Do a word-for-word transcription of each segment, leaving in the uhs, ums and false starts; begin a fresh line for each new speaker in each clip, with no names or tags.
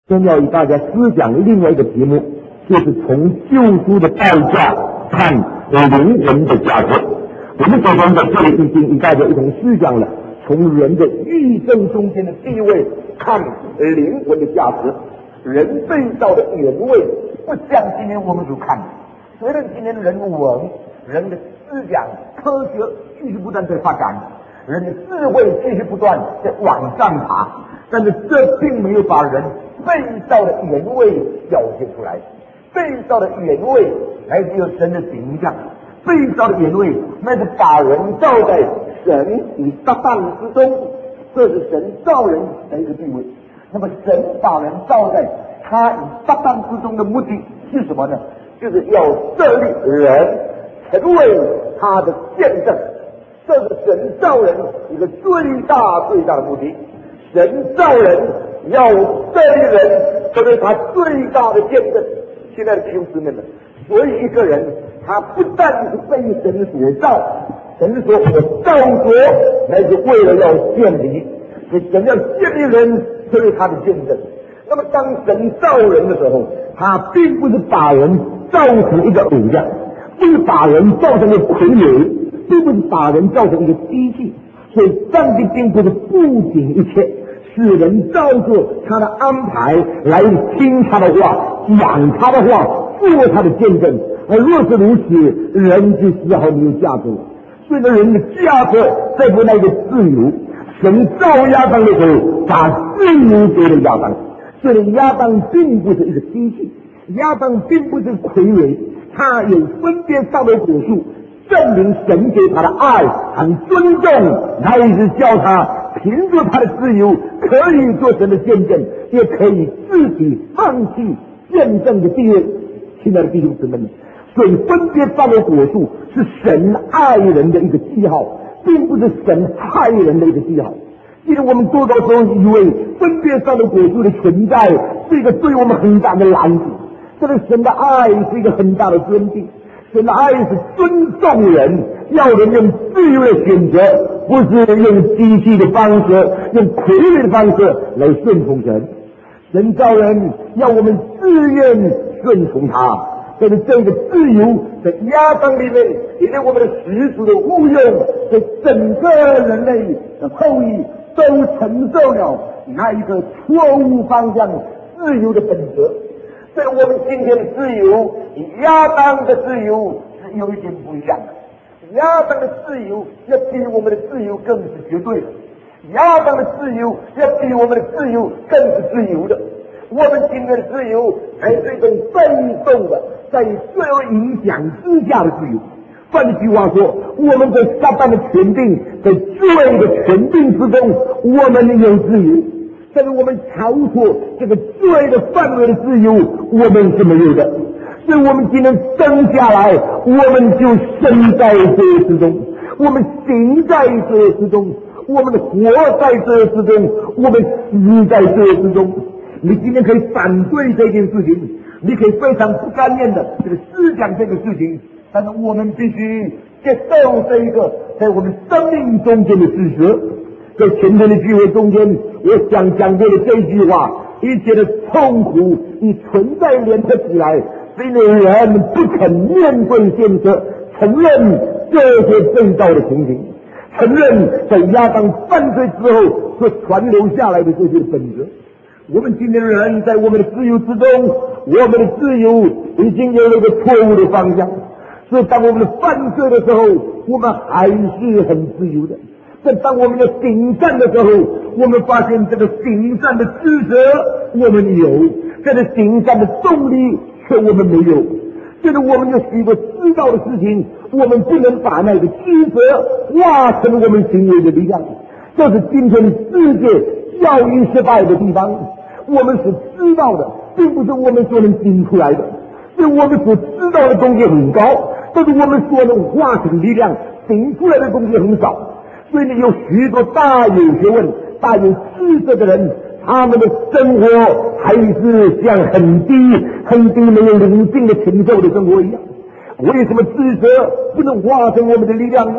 先要与大家思想另外一个题目，就是从救赎的代价看灵魂的价值。我们首先在这里已经与大家一同思想了从人的一生中间的地位看灵魂的价值。人被造的原位不像今天我们所看的，虽然今天人文、人的思想、科学继续不断在发展，人的智慧继续不断在往上爬，但是这并没有把人被造的原位表现出来。被造的原位来自于神的形象，被造的原位那是把人造在神与撒旦之中，这是神造人的一个地位。那么神把人造在他与撒旦之中的目的是什么呢？就是要设立人成为他的见证，这是神造人一个最大最大的目的。神造人要设立人成为他最大的见证。现在的弟兄姊妹们，所以一个人他不但是被神所造，神说我造国乃是为了要建立，所以神要建立人成为他的见证。那么当神造人的时候，他并不是把人造成一个偶像，不是把人造成一个傀儡，并不是把人造成一个机器。所以上帝并不是不仅一切，使人照着他的安排来听他的话，讲他的话，做他的见证。而若是如此，人就丝毫没有价值了。所以呢，人的价值在乎那个自由。神造亚当的时候，把自由给了亚当。所以亚当并不是一个机器，亚当并不是傀儡，他有分别善恶果树，证明神给他的爱和尊重，乃是叫他凭着他的自由可以做神的见证，也可以自己放弃见证的地位。亲爱的弟兄姊妹们，所以分别善恶果树是神爱人的一个记号，并不是神害人的一个记号。因为我们多多时候以为分别善恶果树的存在是一个对我们很大的拦阻，这个神的爱是一个很大的尊敬。神的爱是尊重人，要人用自由的选择，不是用机器的方式，用傀儡的方式来顺从神。神造人要我们自愿顺从他，但是这个自由在亚当里面，也是我们的始祖的误用，在整个人类的后裔都承受了那一个错误方向自由的本质。所以我们今天的自由与亚当的自由是有一点不一样的。亚当的自由要比我们的自由更是绝对的，亚当的自由要比我们的自由更是自由的。我们今天的自由还是一种被动的，在罪恶影响之下的自由。换句话说，我们在撒旦的权柄，在罪的权柄之中，我们有自由。但是我们超脱这个罪的范围的自由，我们是没有的。所以我们今天生下来，我们就生在罪之中，我们行在罪之中，我们活在罪之中，我们死在罪之中。你今天可以反对这件事情，你可以非常不甘愿的这个思想这个事情，但是我们必须接受这一个在我们生命中间的事实。在前天的聚会中间，我想讲过的这句话，一切的痛苦与存在联合起来，是因为人不肯面对现实，承认这些被造的情形，承认在亚当犯罪之后所传留下来的这些本质。我们今天的人在我们的自由之中，我们的自由已经有了一个错误的方向，所以当我们的犯罪的时候，我们还是很自由的。但当我们要行善的时候，我们发现这个行善的职责我们有，这个行善的动力却我们没有。这个我们有许多知道的事情，我们不能把那个职责化成我们行为的力量。这是今天世界教育失败的地方。我们所知道的并不是我们所能行出来的，所以我们所知道的东西很高，但是我们所能化成力量行出来的东西很少。所以呢，有许多大有学问、大有知识的人，他们的生活还是像很低、很低没有灵性的承受的生活一样。为什么知识不能化成我们的力量呢？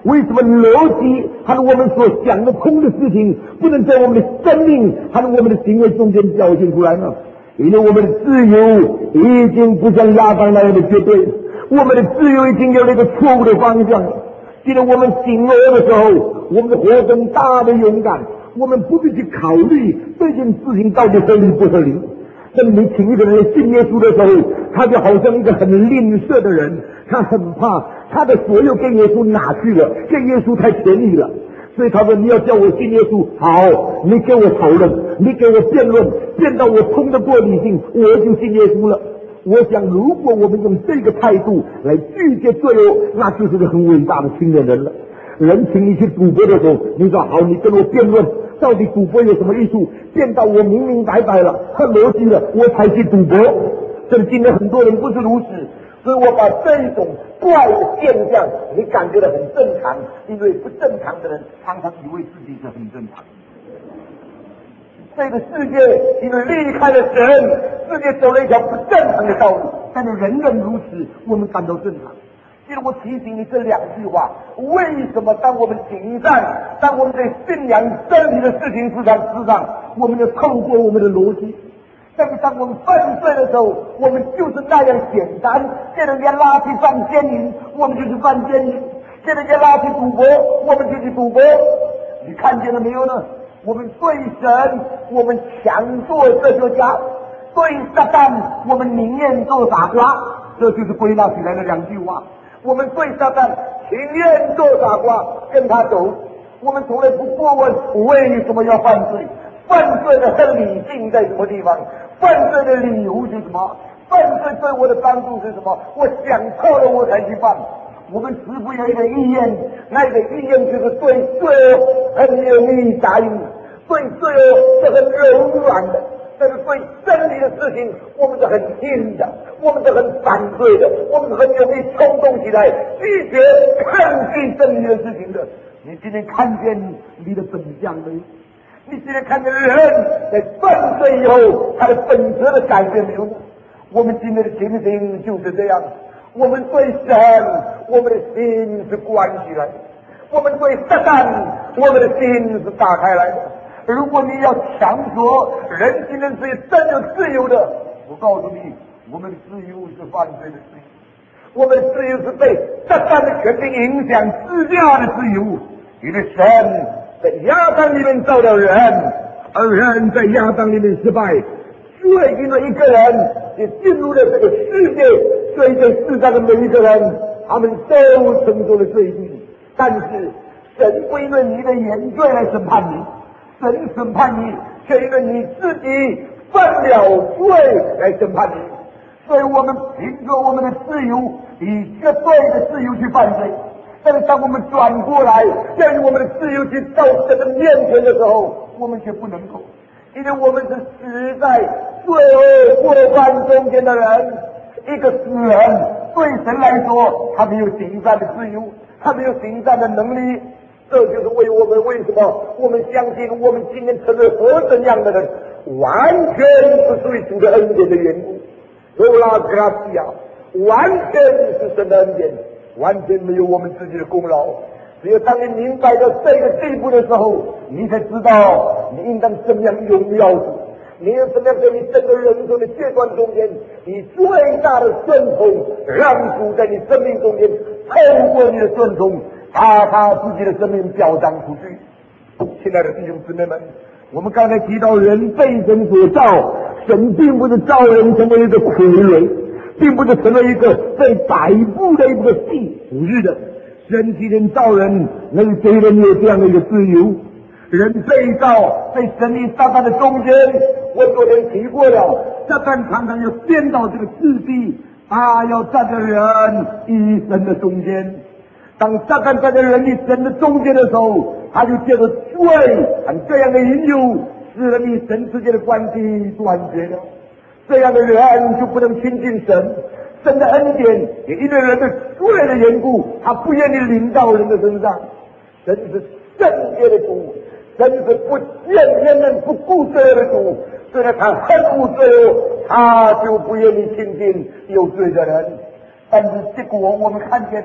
为什么逻辑和我们所想得通的事情不能在我们的生命和我们的行为中间表现出来呢？因为我们的自由已经不像亚当那样的绝对，我们的自由已经有了一个错误的方向。记得我们行恶的时候，我们活更大的勇敢，我们不必去考虑这件事情到底合理不合理。当你请一个人信耶稣的时候，他就好像一个很吝啬的人，他很怕他的所有跟耶稣拿去了，跟耶稣太便宜了，所以他说你要叫我信耶稣，好，你给我讨论，你给我辩论，辩到我通得过理性，我就信耶稣了。我想如果我们用这个态度来拒绝罪恶，那就是个很伟大的青年人了。人请你去赌博的时候，你说好，你跟我辩论到底赌博有什么益处，辩到我明明白白了，很逻辑了，我才去赌博。这今天很多人不是如此，所以我把这种怪的现象你感觉到很正常，因为不正常的人常常以为自己是很正常。这个世界因为离开了神，世界走了一条不正常的道路，但是人人如此，我们感到正常。其实我提醒你这两句话，为什么当我们行善，当我们在信仰真理的事情之上之上，我们就透过我们的逻辑。但是当我们犯罪的时候，我们就是那样简单，见人家拉去犯奸淫，我们就去犯奸淫；见人家拉去赌博，我们就去赌博。你看见了没有呢？我们对神，我们强做哲学家；对撒旦，我们宁愿做傻瓜。这就是归纳起来的两句话。我们对撒旦情愿做傻瓜，跟他走。我们从来不过问为什么要犯罪，犯罪的理性在什么地方，犯罪的理由是什么，犯罪对我的帮助是什么？我想错了我才去犯。我们似乎有一个意愿，那个意愿就是对罪恶很容易答应，对罪恶是很柔软的，但是对真理的事情我们是很硬的，我们是很反对的，我们是很容易冲动起来，拒绝抗拒真理的事情的。你今天看见你的本相没有？你今天看见人在犯罪以后他的本质的改变没有？我们今天的情形就是这样。我们对神，我们的心是关起来；我们对撒旦，我们的心是打开来的。如果你要强说人今天是真有自由的，我告诉你，我们的自由是犯罪的自由，我们的自由是被撒旦的权柄影响之下的自由。因为神在亚当里面造了人，而人在亚当里面失败，所以因为一个人也进入了这个世界，所以对世上的每一个人，他们都承受了罪定。但是神不因为你的原罪来审判你，神审判你却因为你自己犯了罪来审判你。所以我们凭着我们的自由，以绝对的自由去犯罪。但是当我们转过来，要用我们的自由去到神的面前的时候，我们却不能够，因为我们是死在罪恶过犯中间的人。一个死人对神来说，他没有行善的自由，他没有行善的能力。这就是为我们为什么我们相信我们今天成为何等样的人，完全是属于主的恩典的缘故。罗拉格拉西亚完全是神的恩典，完全没有我们自己的功劳。只有当你明白到这个地步的时候，你才知道你应当怎么样荣耀主，你要怎么样在你整个人生的阶段中间，以最大的顺从让主在你生命中间透过你的顺从，把他自己的生命表彰出去。亲爱的弟兄姊妹们，我们刚才提到人被神所造，神并不是造人成为一个傀儡，并不是成为一个被摆布的一个戏，不是的。神既然造人，能给人有这样的一个自由。人被造在神与撒旦的中间，我昨天提过了，撒旦常常要颠倒这个次第，他要站在人与神的中间。当撒旦站在人与神的中间的时候，他就借着罪和这样的引诱，使人与神之间的关系断绝了。这样的人就不能亲近神，神的恩典也因为人的罪的缘故，他不愿意临到人的身上。神是圣洁的主，神是不见人们不顾罪恶的主，所以他恨恶罪恶，他就不愿意亲近有罪的人。但是结果我们看见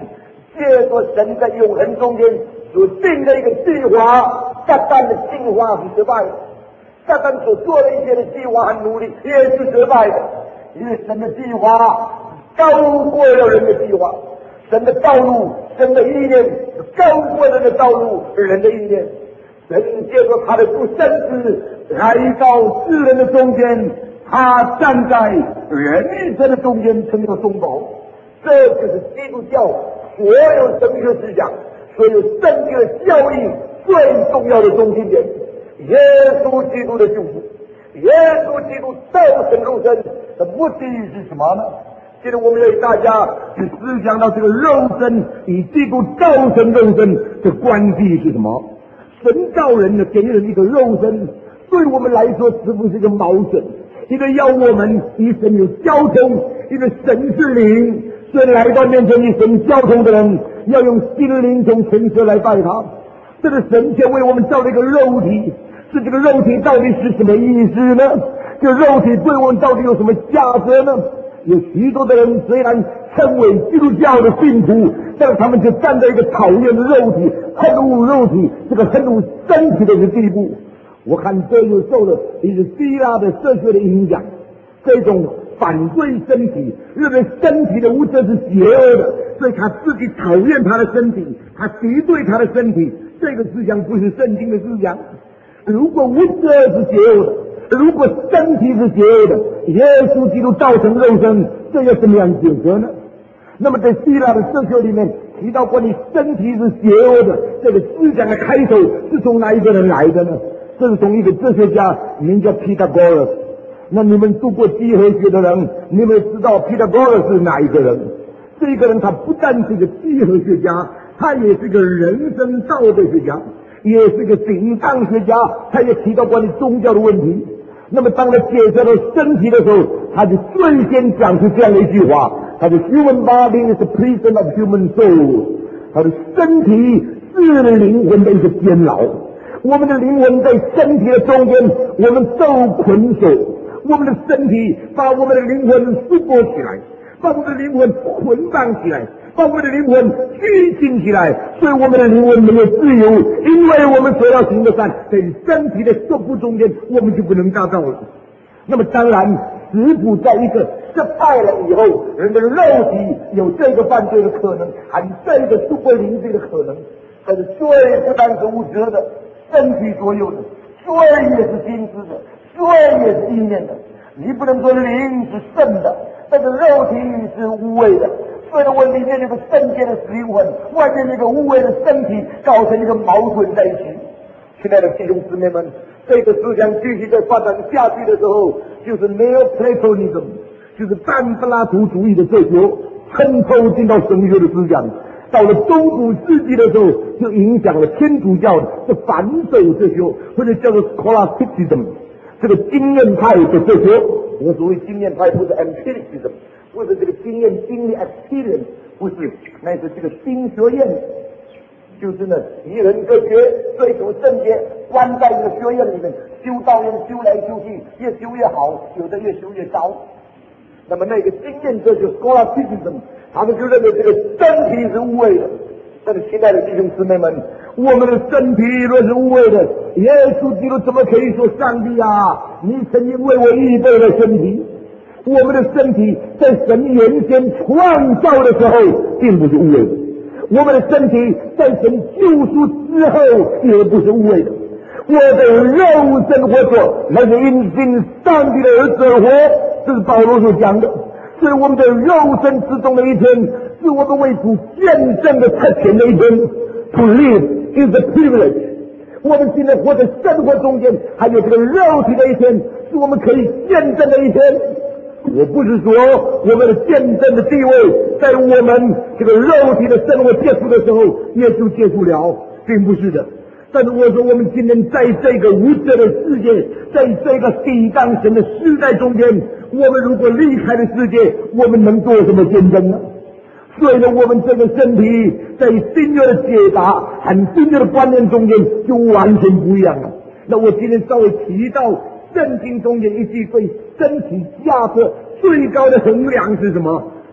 借着神在永恒中间所定的一个计划，撒旦的计划是失败的，撒旦所做的一切的计划和努力也是失败的，因为神的计划高过了人的计划，神的道路，神的意念高过人的道路，人的意念。神借着他的独生子来到世人的中间，他站在人生的中间成了中保，这就是基督教所有神学思想、所有圣经的教义最重要的中心点。耶稣基督的救赎，耶稣基督道成肉身的目的是什么呢？现在我们要与大家去思想到这个肉身与基督道成肉身的关系是什么？神造人呢，给人一个肉身，对我们来说是不是一个矛盾？因为要我们与神有交通，因为神是灵，所以来到面前与神交通的人，要用心灵从诚实来拜他。这个神先为我们造了一个肉体，是这个肉体到底是什么意思呢？这个肉体对我们到底有什么价值呢？有许多的人虽然称为基督教的信徒，但是他们就站在一个讨厌的肉体、恨恶肉体、这个恨恶身体的一个地步。我看这又受了一个希腊的哲学的影响，这种反对身体，认为身体的物质是邪恶的，所以他自己讨厌他的身体，他敌对他的身体。这个思想不是圣经的思想。如果物质是邪恶的，如果身体是邪恶的，耶稣基督道成肉身，这要怎么样解释呢？那么在希腊的哲学里面提到关于身体是邪恶的这个思想的开头是从哪一个人来的呢？这是从一个哲学家名叫 Pythagoras。那你们读过几何学的人，你们知道 Pythagoras 是哪一个人？这个人他不但是个几何学家，他也是个人生道德学家，也是个形象学家，他也提到关于宗教的问题。那么当他介绍到身体的时候，他就最先讲出这样的一句话，他的 human body is the prison of human soul， 他的身体是灵魂的一个监牢。我们的灵魂在身体的中间，我们受捆锁，我们的身体把我们的灵魂束缚起来，把我们的灵魂捆绑起来，把我们的灵魂拘禁起来，所以我们的灵魂没有自由，因为我们所要行的善在身体的束缚中间，我们就不能达到了。那么当然，食谱在一个失败了以后，人的肉体有这个犯罪的可能，还有这个束缚灵罪的可能。但是罪不但是物质的，身体所有的，罪也是心思的，罪也是意念的。你不能说灵是圣的，但是肉体是污秽的。所以我里面有个圣洁的灵魂，外面那个污秽的身体，搞成一个矛盾在一起。亲爱的弟兄姊妹们，这个思想继续在发展下去的时候，就是 Neoplatonism， 就是半柏拉图主义的哲学渗透进到神学的思想。到了中古世纪的时候，就影响了天主教的反手哲学，或者叫做 Scholasticism， 这个经验派的哲学。我所谓经验派，不是 empiricism， 不是这个经验经历 experience， 不是，那是这个经学院，就是呢以人科学追求圣洁，关在这个学院里面，修道院修来修去，越修越好，有的越修越糟。那么那个经验哲学 Scholasticism， 他们就认为这个身体是污秽的。但是亲爱的弟兄姊妹们，我们的身体若是污秽的，耶稣基督怎么可以说上帝啊，你曾经为我预备了身体？我们的身体在神原先创造的时候并不是污秽的，我们的身体在神救赎之后也不是污秽的。我的肉身活着，那是因信上帝的儿子而活，这是保罗所讲的。所以我们的肉身之中的一天，是我们为主见证的特权的一天。To live is a privilege。我们现在活在生活中间，还有这个肉体的一天，是我们可以见证的一天。我不是说我们的见证的地位，在我们这个肉体的生活结束的时候，也就结束了，并不是的。但是我说，我们今天在这个无责的世界，在这个抵挡神的时代中间，我们如果离开了世界，我们能做什么见证呢？所以呢，我们这个身体在新约的解答和新约的观念中间就完全不一样了。那我今天稍微提到圣经中间一句对身体价值最高的衡量是什么？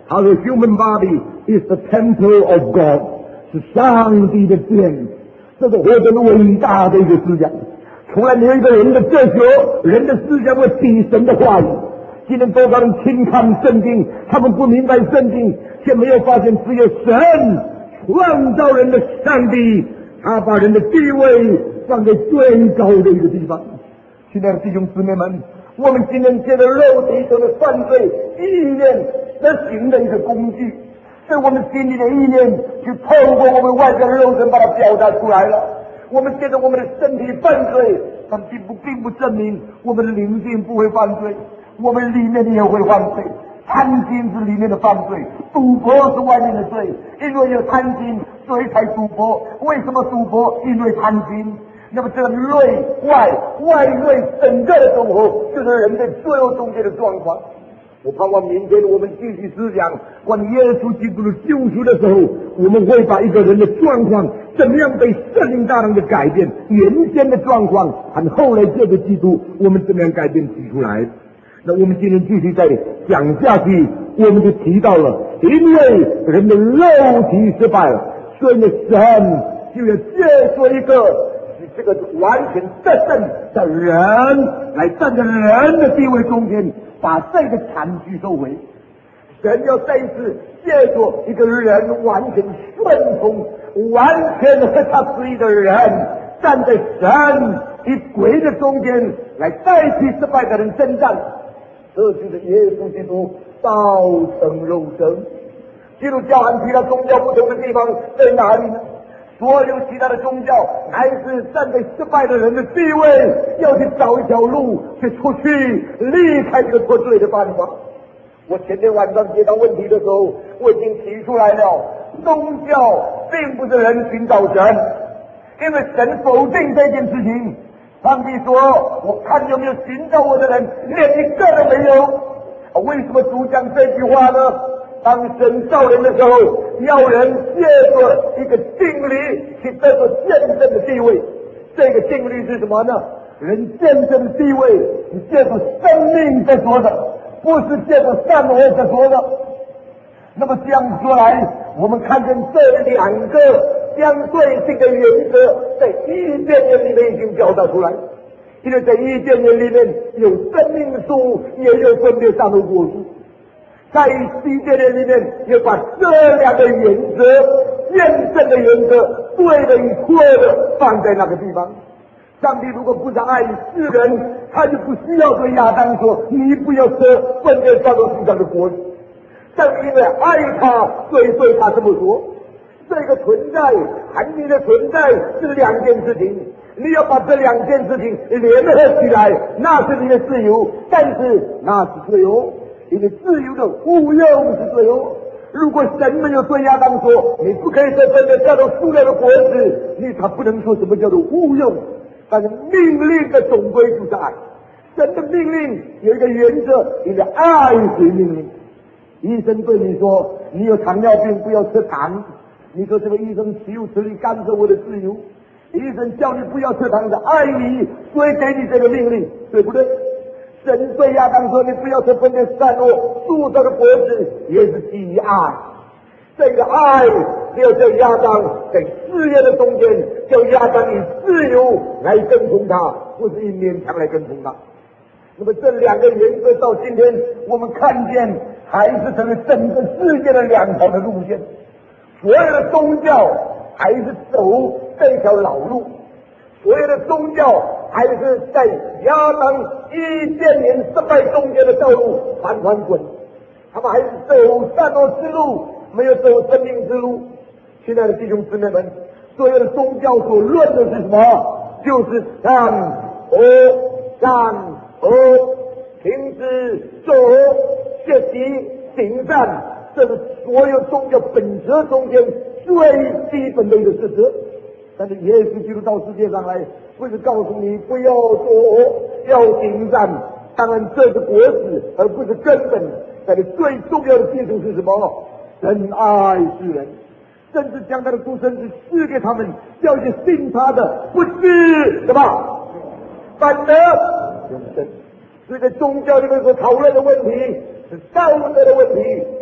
他说 human body is the temple of God， 是上帝的殿，这是何等伟大的一个思想！从来没有一个人的哲学、人的思想会比神的话语。今天多少人轻看圣经，他们不明白圣经，却没有发现只有神创造人的上帝，他把人的地位放在最高的一个地方。亲爱的弟兄姊妹们，我们今天借着肉体成了犯罪意念而行的一个工具，是我们心里的意念去透过我们外在的肉身把它表达出来了。我们借着我们的身体犯罪，但并不并不证明我们的灵性不会犯罪，我们里面也会犯罪。贪心是里面的犯罪，赌博是外面的罪，因为有贪心所以才赌博。为什么赌博？因为贪心。那么这个内外外内整个的总和，就是人在罪恶中间的状况。我盼望明天我们继续思想关于耶稣基督的救赎的时候，我们会把一个人的状况怎么样被圣灵大能的改变，原先的状况和后来借着基督我们怎么样改变提出来。那我们今天继续再讲下去，我们就提到了，因为人的肉体失败了，所以呢，神就要借助一个这个完全得胜的人来站在人的地位中间，把这个残局收回。神要再一次借助一个人完全顺从、完全合他旨意的人，站在神与鬼的中间，来代替失败的人征战。这就是耶稣基督道成肉身。基督教和其他宗教不同的地方在哪里呢？所有其他的宗教还是站在失败的人的地位，要去找一条路去出去离开这个脱罪的办法。我前天晚上接到问题的时候，我已经提出来了，宗教并不是人寻找神，因为神否定这件事情。上帝说，我看有没有寻找我的人，连一个都没有。啊，为什么主讲这句话呢？当神造人的时候，要人借着一个敬礼去得到见证的地位。这个敬礼是什么呢？人见证的地位是借着生命在说的，不是借着善恶在说的。那么这样说来，我们看见这两个相对性的原则在伊甸园里面已经表达出来。因为在伊甸园里面有生命树，也有分别善恶果树。在伊甸园里面也把这两个原则、验证的原则、对的与错的放在那个地方。上帝如果不是爱世人，他就不需要对亚当说，你不要吃分别善恶树上的果子。正因为爱他，所以对他这么说。这个存在和你的存在是两件事情，你要把这两件事情联合起来，那是你的自由，但是那是罪恶，因为自由的误用是罪恶。如果神没有对亚当说你不可以在分别叫做树类的果子，你他不能说什么叫做误用。但是命令的总归就是爱，神的命令有一个原则，因为爱是命令。医生对你说你有糖尿病不要吃糖，你说这个医生岂有此理，干涉我的自由？医生叫你不要吃糖是爱你，所以给你这个命令，对不对？神对亚当说你不要吃分别善恶树上的果子，也是基于爱。这个爱要叫亚当在事业的中间，叫亚当以自由来跟从他，不是以勉强来跟从他。那么这两个原则到今天我们看见还是成为整个世界的两条的路线。所有的宗教还是走这条老路，所有的宗教还是在亚当伊甸园失败中间的道路盘盘滚，他们还是走善恶之路，没有走生命之路。亲爱的弟兄姊妹们，所有的宗教所论的是什么？就是善恶、善恶，停止做恶，学习行善，这是所有宗教本质中间最基本的一个事实。但是耶稣基督到世界上来，不是告诉你不要做恶，要行善。当然这是果子，而不是根本。但是最重要的基础是什么？神爱世人，甚至将他的独生子赐给他们，叫一些信他的不是什么，反而永生。所以在宗教里面所讨论的问题是道德的问题，是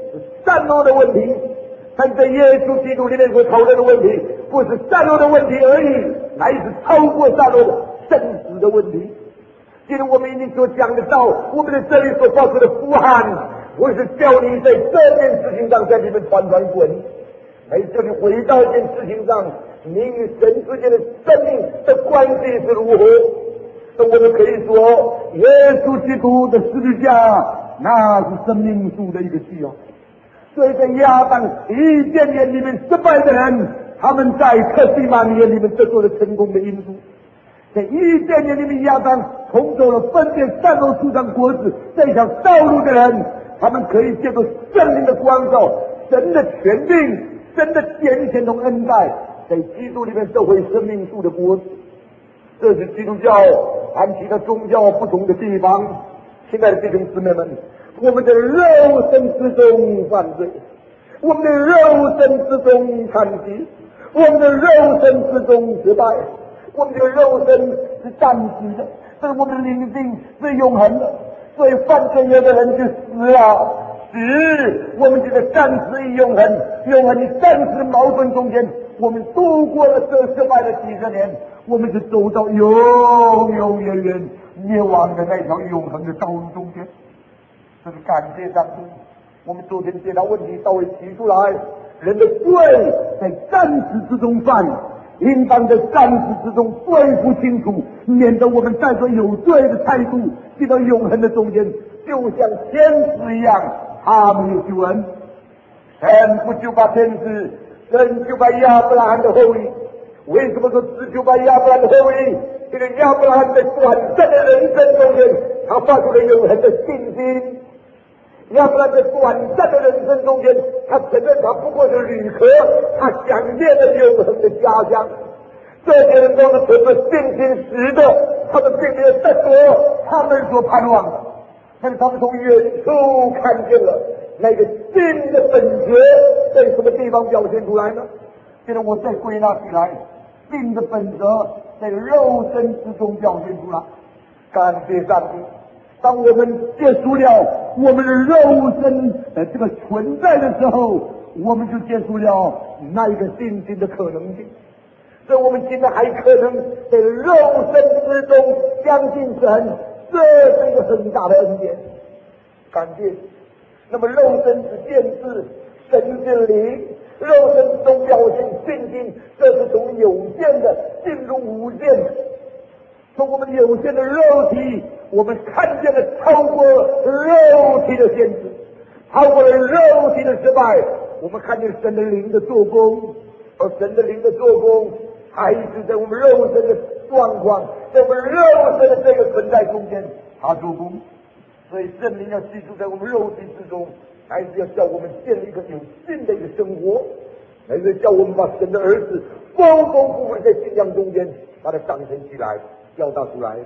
善恶的问题。但在耶稣基督里面所讨论的问题，不是善恶的问题而已，乃是超过善恶的生死的问题。今天我们已经所讲的到我们的这里所发出的呼喊，不是叫你在这件事情上在里面团团滚，而是叫你回到一件事情上，你与神之间的生命的关系是如何。那我们可以说，耶稣基督的十字架，那是生命树的一个记号。所以在亚当伊甸园里面失败的人，他们在克西玛尼园里面得到了成功的因素。在伊甸园里面，亚当重走了分辨善恶树上果子这条道路的人，他们可以借助圣灵的光照、神的权柄、神的拣选同恩待，在基督里面收回生命树的果子。这是基督教和其他宗教不同的地方。亲爱的弟兄姊妹们，我们的肉身之中犯罪，我们的肉身之中残疾，我们的肉身之中失败，我们的肉身是暂时的，但是我们的灵性是永恒的。所以犯罪有的人就死了，死，我们就在暂时与永恒、永恒的暂时矛盾中间，我们度过了这失败的几十年，我们就走到永永远远灭亡的那条永恒的道路中间。这是感谢上帝。我们昨天这条问题稍微提出来，人的罪在暂时之中犯，应当在暂时之中对付清楚，免得我们带着有罪的态度进到永恒的中间，就像天使一样，他没有救恩。神不就把天使，神就把亚伯拉罕的后裔。为什么说只就把亚伯拉罕的后裔？这个亚伯拉罕在短暂的人生中间，他发出了永恒的信心。亚伯拉罕在短暂的人生中间，他承认他不过是旅客，他想念了永恒的家乡。这些人都是凭着信心实的，他们并没有得着他们所盼望的，但是他们从远处看见了那个信的本质在什么地方表现出来呢？现在我再归纳起来，信的本质在肉身之中表现出来。感谢上帝，当我们结束了我们的肉身呃这个存在的时候，我们就结束了那一个信心的可能性。所以我们现在还可能在肉身之中相信神，这是一个很大的恩典。感谢。那么肉身是见识神之灵，肉身之中表现信心，这是从有限的进入无限的。从我们有限的肉体，我们看见了超过肉体的限制，超过了肉体的失败，我们看见神的灵的做工，而神的灵的做工还是在我们肉身的状况，在我们肉身的这个存在中间他做工。所以圣灵要居住在我们肉体之中，还是要叫我们建立一个有信的一个生活，还是叫我们把神的儿子丰丰富富在信仰中间把它彰显起来，表达出来。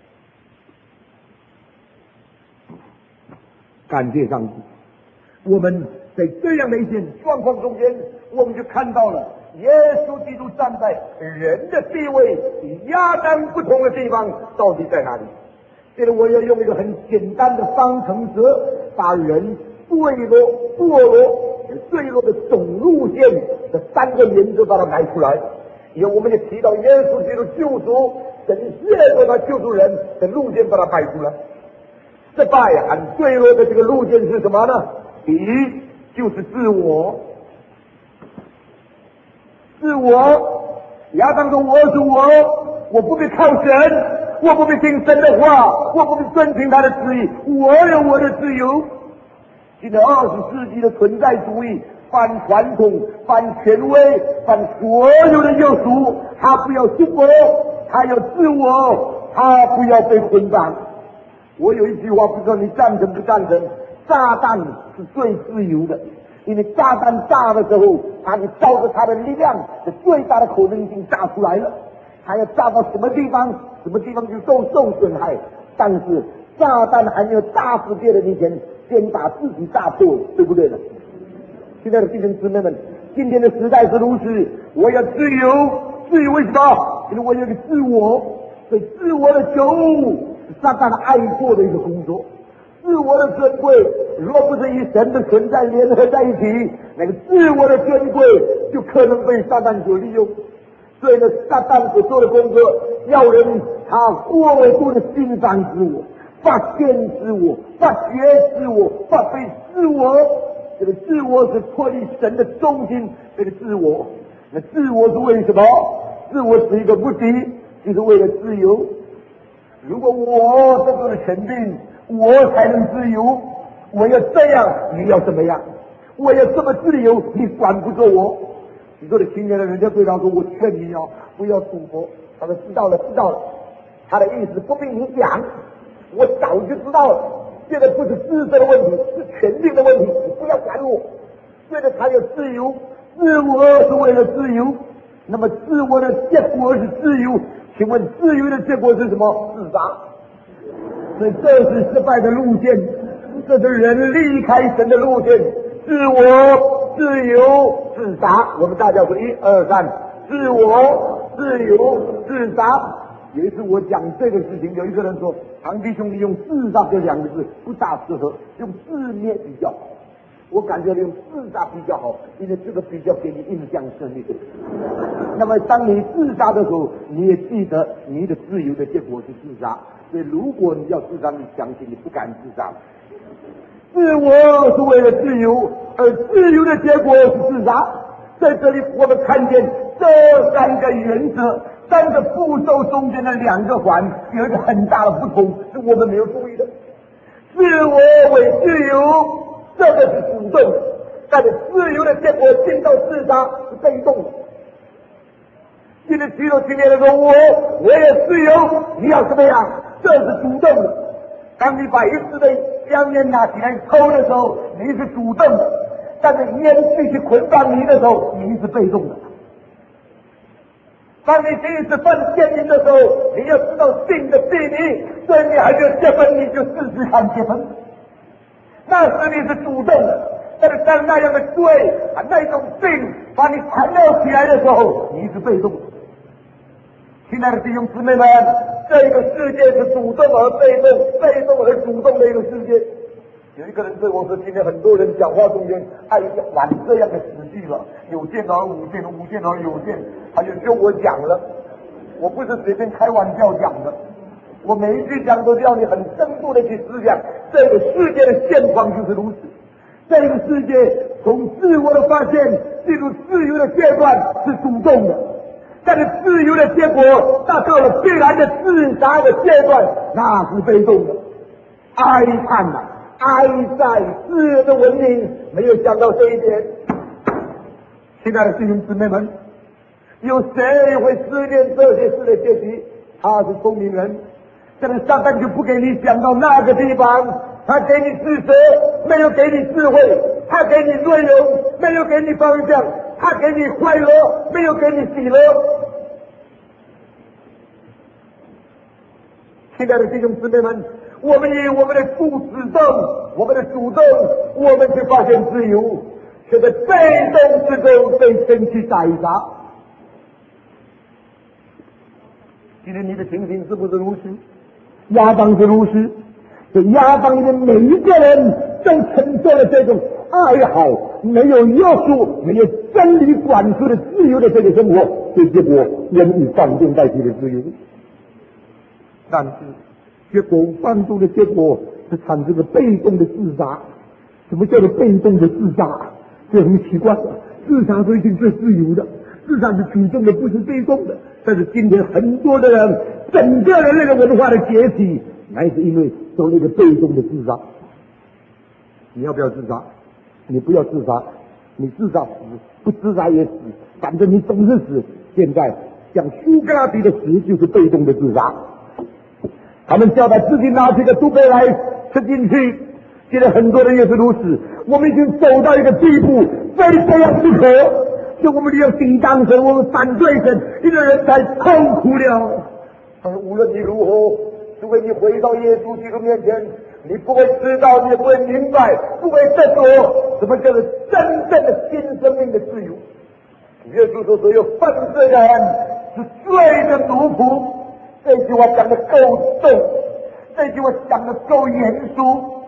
感谢上帝，我们在这样的一件状况中间，我们就看到了耶稣基督站在人的地位与亚当不同的地方到底在哪里。现在我要用一个很简单的方程式，把人坠落、堕落、坠落的总路线的三个原则把它摆出来。以后我们就提到耶稣基督救赎，神借着他救赎人的路线把它摆出来。失败和坠落的这个路线是什么呢？第一就是自我，自我。亚当说我是我，我不必靠神，我不必听神的话，我不必遵循他的旨意，我有我的自由。今天二十世纪的存在主义，反传统，反权威，反所有的约束，他不要束缚，他要自我，他不要被捆绑。我有一句话，不知道你赞成不赞成？炸弹是最自由的，因为炸弹炸的时候，它你照着它的力量的最大的可能性炸出来了，它要炸到什么地方，什么地方就受受损害。但是炸弹还没有炸死别人以前，先把自己炸破了，对不对呢？现在的弟兄姊妹们，今天的时代是如此，我要自由，自由为什么？因为我有一个自我，所以自我的求是撒旦爱过的一个工作。 自我的尊贵，若不是与神的存在联合在一起，那个自我的尊贵就可能被撒旦所利用。所以呢，撒旦所做的工作，要人他过度的欣赏自我，发现自我，发觉自我，发挥自我。这个自我是脱离神的中心，这个自我，那自我是为什么？自我是一个目的，就是为了自由。如果我得到了肯定，我才能自由。我要这样，你要怎么样？我要这么自由，你管不着我。许多的青年人，人家对他说：“我劝你啊，不要赌博。”他说：“知道了，知道了。”他的意思不必你讲，我早就知道了。现在不是知识的问题，是权定的问题，你不要管我。现在才有自由，自我是为了自由。那么自我的结果是自由，请问自由的结果是什么？自杀。所以这是失败的路线，这是人离开神的路线。自我、自由、自杀。我们大家说一二三，自我、自由、自杀。有一次我讲这个事情，有一个人说：“唐弟兄，你用自杀这两个字不大适合，用字面比较好。”我感觉用自杀比较好，因为这个比较给你印象深一点。那么当你自杀的时候，你也记得你的自由的结果是自杀。所以如果你要自杀，你相信你不敢自杀。自我是为了自由，而自由的结果是自杀。在这里我们看见这三个原则，三个步骤中间的两个环有一个很大的不同，是我们没有注意的。自我为自由，这个是主动的，但是自由的结果进到自杀是被动的。今天提到今天的说，我我也自由，你要怎么样？这是主动的。当你把一支的香烟拿起来抽的时候，你是主动的；但是烟继续捆绑你的时候，你是被动的。当你第一次犯奸淫的时候，你要知道性的秘密，所以你还没有结婚，你就试试看结婚。那时你是主动的，但是当那样的罪啊，那种病把你缠绕起来的时候，你是被动的。亲爱的弟兄姊妹们，这个世界是主动而被动，被动而主动的一个世界。有一个人对我说，今天很多人讲话中间爱玩这样的死句了，有限而无限，无限而有限。他就说我讲了，我不是随便开玩笑讲的，我每一句讲都要你很深度的去思想，这个世界的现况就是如此。这个世界从自我的发现进入自由的阶段是主动的，但是自由的结果达到了必然的自杀的阶段，那是被动的。哀叹啊，哀在自由的文明没有想到这一点。亲爱的弟兄姊妹们，有谁会思念这些事的结局？他是聪明人，但是撒旦就不给你讲到那个地方，他给你知识，没有给你智慧；他给你内容，没有给你方向；他给你快乐，没有给你喜乐。亲爱的弟兄姊妹们，我们以我们的主主动，我们的主动，我们去发现自由，却在被动之中被神去宰杀。今天你的情形是不是如此？亚当是如此，这亚当里面每一个人都承受了这种爱好，没有约束、没有真理管束的自由的这个生活，这结果人以放纵代替的自由。但是结果放纵的结果是产生了被动的自杀。什么叫做被动的自杀？这很奇怪，自杀是一定是自由的，自杀是主动的，不是被动的。但是今天很多的人，整个人类的文化的崛起，乃是因为做那个被动的自杀。你要不要自杀？你不要自杀，你自杀死，不自杀也死，反正你总是死。现在像苏格拉底的死就是被动的自杀。他们叫他自己拿起个毒杯来吃进去，现在很多人也是如此。我们已经走到一个地步，非这样不可，所以我们要抵挡神，我们反对神，一个人才痛苦了。但是无论你如何，除非你回到耶稣基督面前，你不会知道，你也不会明白，不会得着什么叫做真正的新生命的自由。耶稣说，所有犯罪的人是罪的奴仆。这句话讲得够重，这句话讲得够严肃。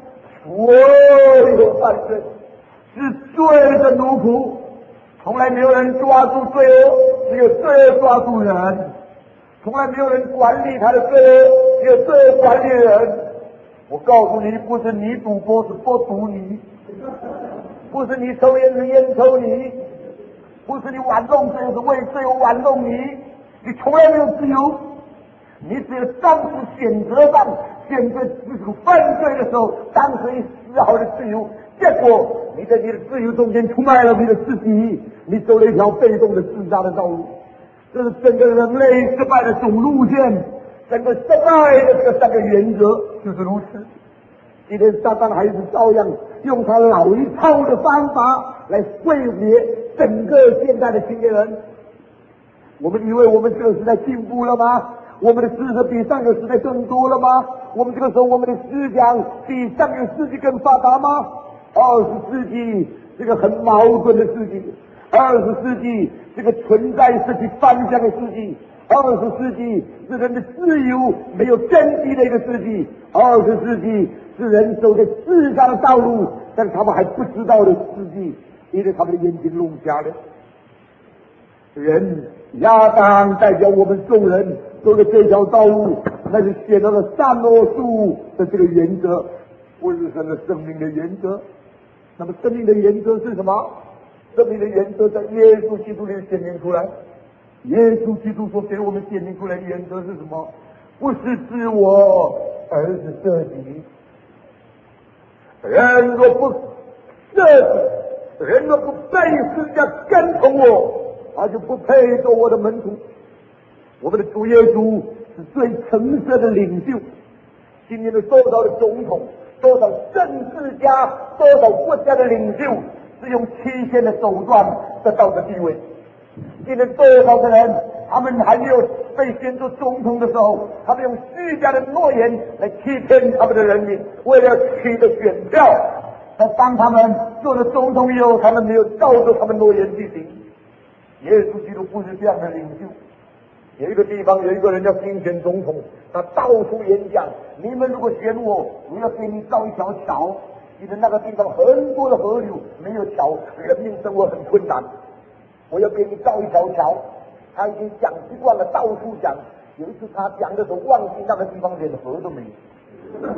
所有犯罪是罪的奴仆，从来没有人抓住罪恶，只有罪恶抓住人。从来没有人管理他的罪恶，只有罪恶管理人。我告诉你，不是你赌博，是博赌你；不是你抽烟，是烟抽你；不是你玩弄罪，是为罪玩弄你。你从来没有自由，你只有当时选择上选择自主犯罪的时候，当时一丝毫的自由，结果你在你的自由中间出卖了你的自己，你走了一条被动的自杀的道路。这是整个人类失败的总路线，整个失败的这个三个原则就是如此。今天撒旦还是照样用他老一套的方法来毁灭整个现代的青年人。我们以为我们这个时代进步了吗？我们的知识比上个时代更多了吗？我们这个时候我们的思想比上个世纪更发达吗？二十世纪这个很矛盾的世纪，二十世纪这个存在失去方向的世纪，二十世纪是人的自由没有根基的一个世纪，二十世纪是人走在世上的道路，但他们还不知道的世纪，因为他们的眼睛弄瞎了。人亚当代表我们众人走的这条道路，那是写到了善恶树的这个原则，不是神的生命的原则。那么生命的原则是什么？生命的原则在耶稣基督里显明出来。耶稣基督所给我们显明出来的原则是什么？不是自我，而是舍己。人若不舍己，人若不背十架跟从我，他就不配做我的门徒。我们的主耶稣是最诚实的领袖，今天的多少的总统，多少政治家，多少国家的领袖是用欺骗的手段得到的地位。今天多少的人，他们还没有被选做总统的时候，他们用虚假的诺言来欺骗他们的人民，为了取得选票。但当他们做了总统以后，他们没有照着他们诺言去行。耶稣基督不是这样的领袖。有一个地方有一个人要竞选总统，他到处演讲，你们如果选我，我要给你造一条桥。因为那个地方很多的河流，没有桥，人民生活很困难，我要给你造一条桥。他已经讲习惯了，到处讲。有一次他讲的时候忘记那个地方连河都没有，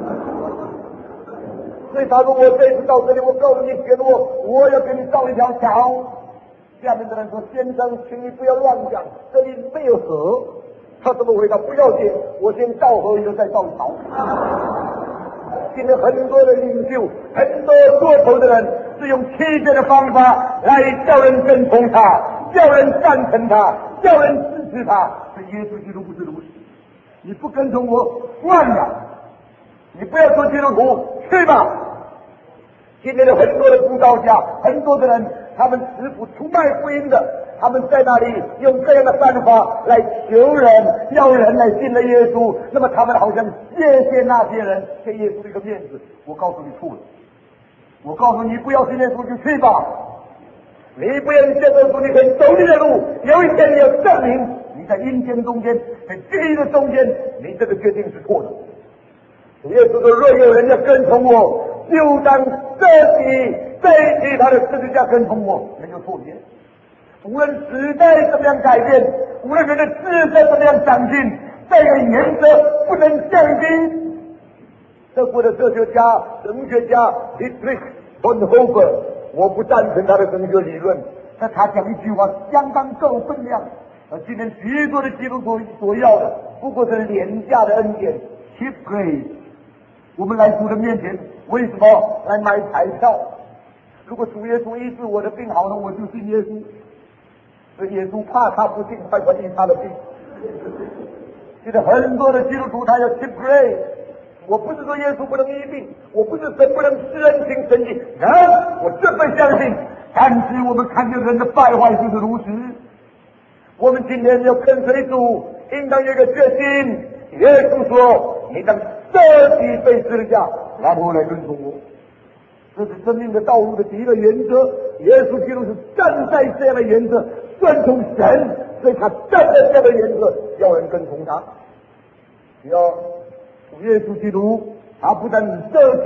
所以他说我这次到这里，我告诉你选我，我要给你造一条桥。下面的人说：“先生，请你不要乱讲，这里没有河。”他怎么回答？不要紧，我先造河，以后再造桥。今天很多的领袖，很多做头的人，是用欺骗的方法来叫人跟从他，叫人赞成他，叫人支持他。这耶稣基督不是如此。你不跟从我，算了，你不要做基督徒，去吧。今天的很多的布道家，很多的人，他们师傅出卖福音的，他们在那里用这样的办法来求人，要人来信了耶稣。那么他们好像谢谢那些人，给耶稣一个面子。我告诉你错了，我告诉你不要信耶稣就去吧。你不要接受主，你可以走你的路。有一天你要证明你在阴间中间，在地狱的中间，你这个决定是错的。主耶稣说：“若有人要跟从我，就当舍己，背起他的十字架跟从我。”没有错别。无论时代怎么样改变，无论人的智慧怎么样长进，这个原则不能降低。德国的哲学家、神学家 Dietrich Bonhoeffer， 我不赞成他的神学理论，但他讲一句话相当够分量。而今天许多的基督徒所要的，不过是廉价的恩典 cheap grace。我们来主的面前，为什么来买彩票？如果主耶稣医治我的病好了，我就信耶稣。所以耶稣怕他不信，快快医他的病。现在很多的基督徒他要 cheap grace。我不是说耶稣不能医病，我不是神不能施恩行神迹，能，我绝对相信。但是我们看见人的败坏就是如此。我们今天要跟随主，应当有一个决心。耶稣说：“你当舍己背十字架，然后来跟从我。”这是生命的道路的第一个原则。耶稣基督是站在这样的原则，顺从神，所以他站在这样的原则，要人跟从他。要主耶稣基督，他不但舍己，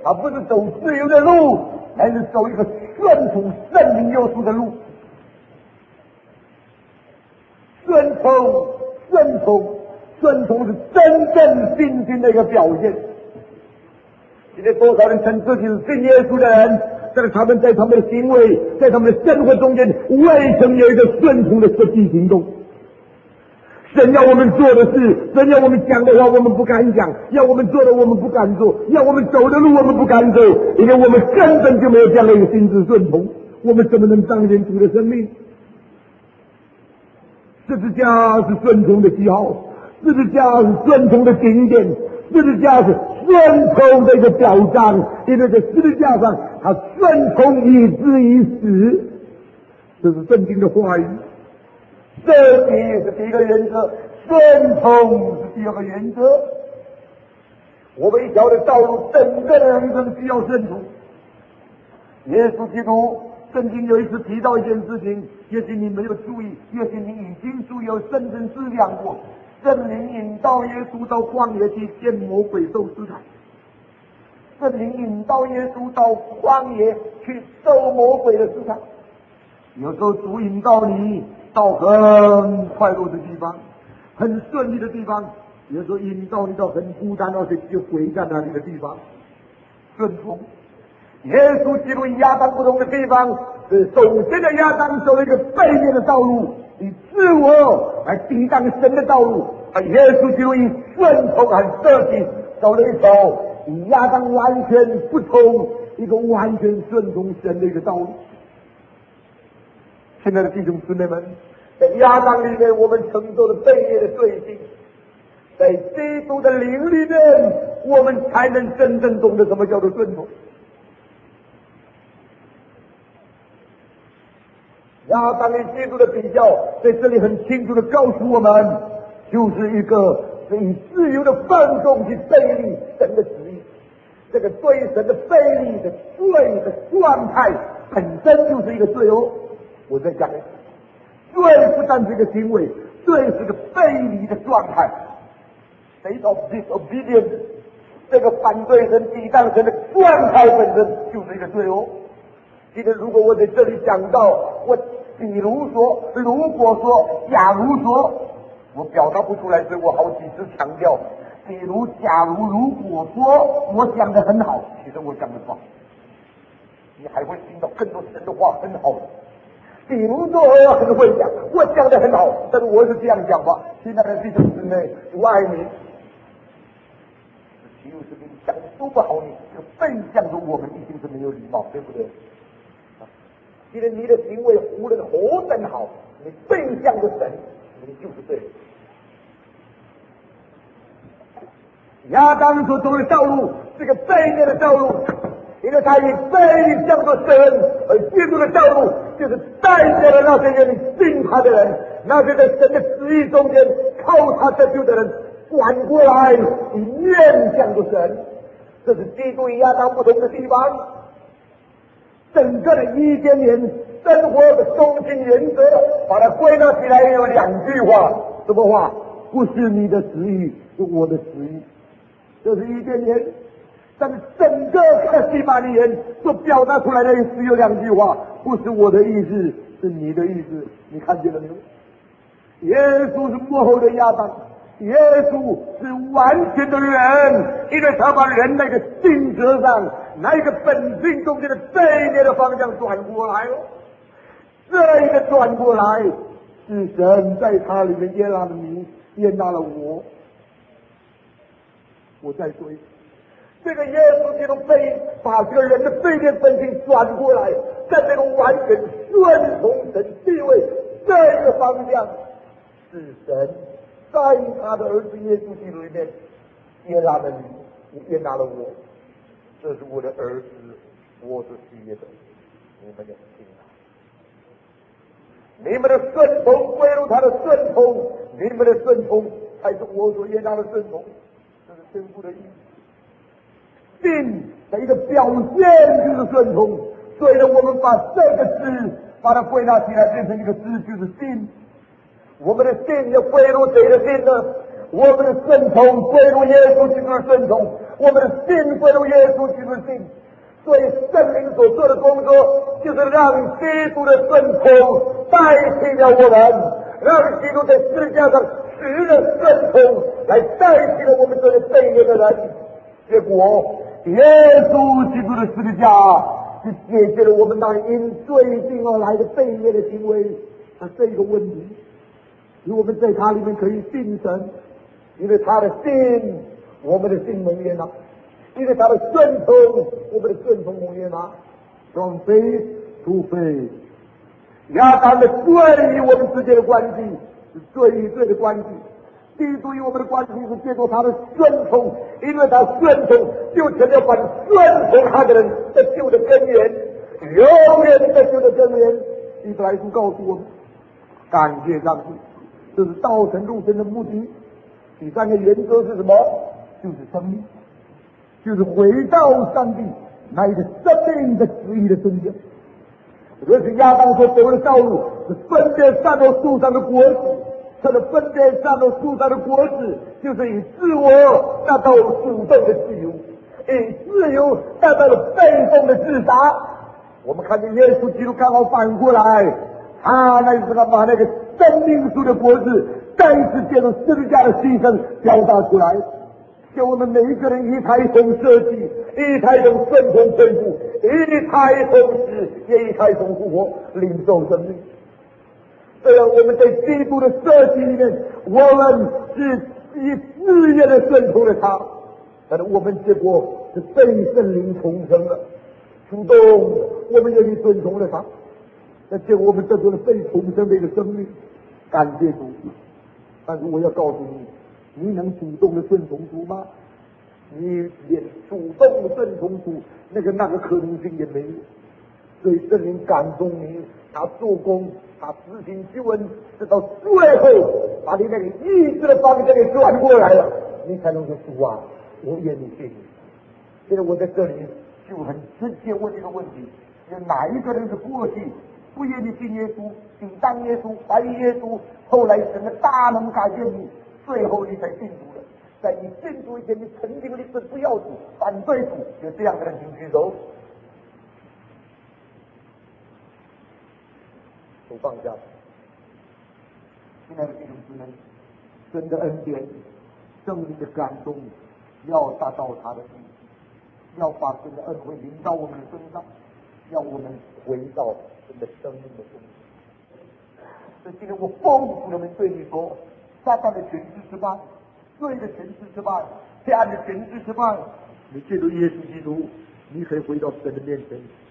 他不是走自由的路，而是走一个顺从圣灵约束的路。顺从，顺从，顺从是真正信心的一个表现。今天多少人称自己是信耶稣的人，但是他们在他们的行为，在他们的生活中间，未曾有一个顺从的实际行动。神要我们做的事，神要我们讲的话，我们不敢讲；要我们做的，我们不敢做；要我们走的路，我们不敢走，因为我们根本就没有这样的一个心智顺从。我们怎么能彰显主的生命？十字架是顺从的记号，十字架是顺从的经典，十字架是顺从的一个表彰，因为在十字架上，他顺从以至于死，这是圣经的话语。舍己是第一个原则，顺从是第二个原则。我们一条的道路，整个的人生需要顺从。耶稣基督圣经有一次提到一件事情，也许你没有注意，也许你已经注意，有深深思量过。圣灵引导耶稣到旷野去见魔鬼受试探，圣灵引导耶稣到旷野去受魔鬼的试探。有时候主引导你到很快乐的地方，很顺利的地方；有时候引导你到很孤单而且就鬼在那里的地方。顺从。耶稣基督与亚当不同的地方是，首先的亚当走了一个背面的道路，以自我来抵挡神的道路；而耶稣基督以顺从和舍己走了一条与亚当完全不同、一个完全顺从神的一个道路。亲爱的弟兄姊妹们，在亚当里面我们承受了背面的罪性，在基督的灵里面，我们才能真正懂得什么叫做顺从。亚当与基督的比较，在这里很清楚的告诉我们，就是一个以自由的放纵去背离神的旨意。这个对神的背离的罪的状态本身就是一个罪哦。我在讲，罪不但是一个行为，罪是个背离的状态。State of disobedience， 这个反对神、抵挡神的状态本身就是一个罪哦。今天如果我在这里讲到，我比如说，如果说，假如说，我表达不出来，所以我好几次强调，比如、假如、如果说，我讲的很好，其实我讲的不好，你还会听到更多神的话很好的。比如说我很会讲，我讲的很好，但是我是这样讲吧，现在的弟兄姊妹，我爱你，就是跟你讲的多不好，你就更向着我们一定是没有礼貌，对不对？既然你的行为无论何等好，你更向着神，你就是对的。亚当所走的道路是个背面的道路，因为他以背向着神而进入的道路，就是带着了那些愿意信他的人，那些在神的旨意中间靠他得救的人，转过来以面向着神。这是基督与亚当不同的地方。整个的伊甸园生活的中心原则，把它归纳起来有两句话，什么话？不是你的旨意，是我的旨意。这是伊甸园。但是整个克西玛尼园所表达出来的只有两句话：不是我的意思，是你的意思。你看见了没有？耶稣是幕后的亚当，耶稣是完全的人，因为他把人那个性格上那一个本性中间的背面的方向转过来了。这一个转过来，是神在他里面接纳了你，接纳了我。我再说一次，这个耶稣基督背把这个人的背面本性转过来，在这个完全顺从神地位这一个方向，是神在他的儿子耶稣基督里面接纳了你，也接纳了我。这是我的儿子，我是喜悦的，你们要听啊！你们的顺从归入他的顺从，你们的顺从才是我所接纳的顺从。这是天父的意思。信的一个表现就是顺从，所以呢，我们把这个字把它归纳起来，变成一个字，就是信。我们的信要归入谁的信呢？我们的顺从归入耶稣基督的顺从， 我们的信归入耶稣基督的信。所以圣灵所做的工作，就是让基督的顺从代替了我们，让基督在十字架上使的顺从来代替了我们这些悖逆的人。结果，耶稣基督的十字架是解决了我们那因罪定而来的悖逆的行为的这个问题。使我们在他里面可以信神，因为他的信，我们的信蒙悦纳；因为他的顺从，我们的顺从蒙悦纳。From faith to faith， 亚当的罪与我们之间的关系是罪与罪的关系，基督与我们的关系是借助他的顺从，因为他顺从就成了把顺从他的人得救的根源，永远得救的根源。希伯来书告诉我们，感谢上帝，这是道成肉身的目的。第三个原则是什么？就是生命，就是回到上帝那一个生命的旨意的中间。这是亚当所走的道路，是分别善恶树上的果子。这个分别善恶树上的果子，就是以自我达到主动的自由，以自由达到了被动的自杀。我们看见耶稣基督刚好反过来，他那是他把那个生命树的果子再一次借助十字架的牺牲表达出来，叫我们每一个人一抬同设计，一抬同顺从天父，一抬同时也一抬同复活，领受生命。这样我们在基督的设计里面，我们是以自愿的顺从了他，但是我们结果是被圣灵重生了，主动我们愿意顺从了他，那结果我们得到了被重生的一个生命，感谢主。但是我要告诉你，你能主动的顺从主吗？你连主动的顺从主那个那个可能性也没有，所以圣灵感动你，他做工，他执行救恩，直到最后把你那个意志的方向给转过来了，你才能说主啊，我愿意信你。现在我在这里就很直接问一个问题：有哪一个人是过去不愿意信耶稣，抵挡耶稣，怀疑耶稣，后来神的大能改变你，最后你才信主的？在你信主以前，你曾经立志不要主，反对主，有这样的人请举手。手放下。亲爱的弟兄姊妹，神的恩典、圣灵的感动，要达到他的地步，要把神的恩惠临到我们的身上，要我们回到神的生命的中心。所以今天我丰富的们对你说，撒旦的权势失败，罪的权势失败，黑暗的权势失败，你借助耶稣基督，你可以回到神的面前。